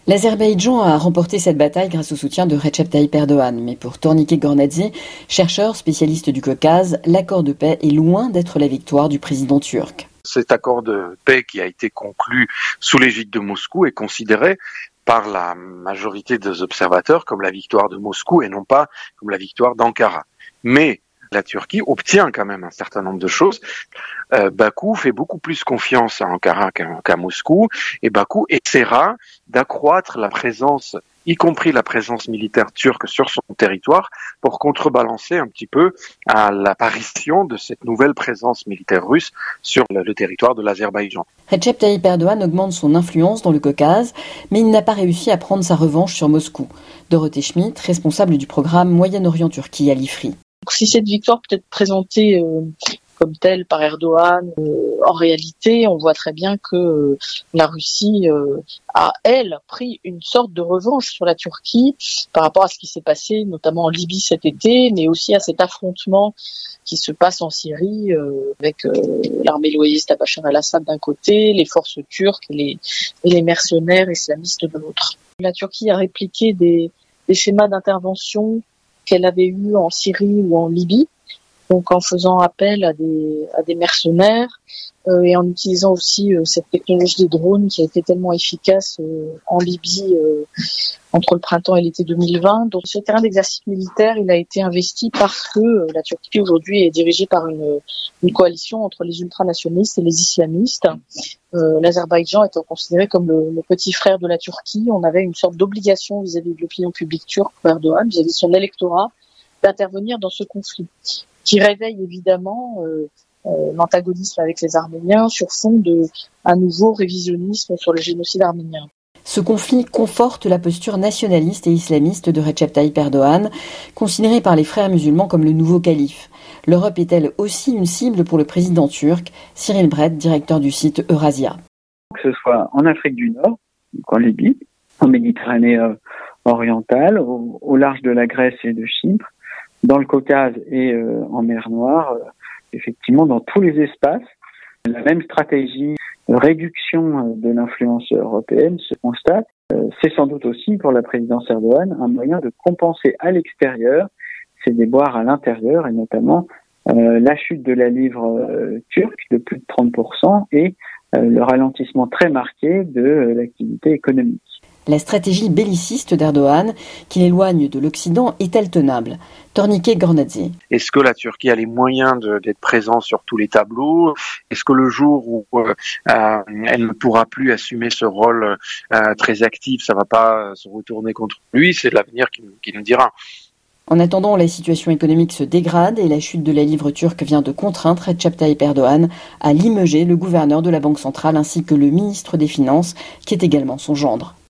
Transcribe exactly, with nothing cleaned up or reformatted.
L'Azerbaïdjan a remporté cette bataille grâce au soutien de Recep Tayyip Erdogan. Mais pour Tornike Gornadze, chercheur spécialiste du Caucase, l'accord de paix est loin d'être la victoire du président turc. Cet accord de paix qui a été conclu sous l'égide de Moscou est considéré par la majorité des observateurs comme la victoire de Moscou et non pas comme la victoire d'Ankara. Mais la Turquie obtient quand même un certain nombre de choses. Euh, Bakou fait beaucoup plus confiance à Ankara qu'à, qu'à Moscou et Bakou essaiera d'accroître la présence, y compris la présence militaire turque sur son territoire, pour contrebalancer un petit peu à l'apparition de cette nouvelle présence militaire russe sur le, le territoire de l'Azerbaïdjan. Recep Tayyip Erdogan augmente son influence dans le Caucase, mais il n'a pas réussi à prendre sa revanche sur Moscou. Dorothée Schmidt, responsable du programme Moyen-Orient-Turquie à l'IFRI. Si cette victoire peut être présentée euh, comme telle par Erdogan, euh, en réalité, on voit très bien que euh, la Russie euh, a, elle, pris une sorte de revanche sur la Turquie par rapport à ce qui s'est passé, notamment en Libye cet été, mais aussi à cet affrontement qui se passe en Syrie euh, avec euh, l'armée loyaliste à Bachar el-Assad d'un côté, les forces turques et les, et les mercenaires islamistes de l'autre. La Turquie a répliqué des, des schémas d'intervention qu'elle avait eu en Syrie ou en Libye, donc en faisant appel à des à des mercenaires euh, et en utilisant aussi euh, cette technologie des drones qui a été tellement efficace euh, en Libye euh, entre le printemps et l'été deux mille vingt. Donc ce terrain d'exercice militaire, il a été investi parce que euh, la Turquie aujourd'hui est dirigée par une une coalition entre les ultranationalistes et les islamistes. Euh, L'Azerbaïdjan étant considéré comme le, le petit frère de la Turquie, on avait une sorte d'obligation vis-à-vis de l'opinion publique turque pour Erdogan, vis-à-vis de son électorat, d'intervenir dans ce conflit, qui réveille évidemment euh, euh, l'antagonisme avec les Arméniens sur fond de un nouveau révisionnisme sur le génocide arménien. Ce conflit conforte la posture nationaliste et islamiste de Recep Tayyip Erdogan, considéré par les frères musulmans comme le nouveau calife. L'Europe est-elle aussi une cible pour le président turc? Cyril Brett, directeur du site Eurasia. Que ce soit en Afrique du Nord, en Libye, en Méditerranée euh, orientale, au, au large de la Grèce et de Chypre, dans le Caucase et euh, en mer Noire, euh, effectivement dans tous les espaces, la même stratégie de réduction de l'influence européenne se constate. Euh, c'est sans doute aussi pour la présidence Erdogan un moyen de compenser à l'extérieur ces déboires à l'intérieur et notamment euh, la chute de la livre euh, turque de plus de trente pour cent et euh, le ralentissement très marqué de euh, l'activité économique. La stratégie belliciste d'Erdogan, qui l'éloigne de l'Occident, est-elle tenable? Tornike Gornadze. Est-ce que la Turquie a les moyens de, d'être présente sur tous les tableaux? Est-ce que le jour où euh, elle ne pourra plus assumer ce rôle euh, très actif, ça va pas se retourner contre lui? C'est l'avenir qui, qui nous dira. En attendant, la situation économique se dégrade et la chute de la livre turque vient de contraindre Recep Tayyip Erdogan à limeger le gouverneur de la Banque centrale ainsi que le ministre des Finances, qui est également son gendre.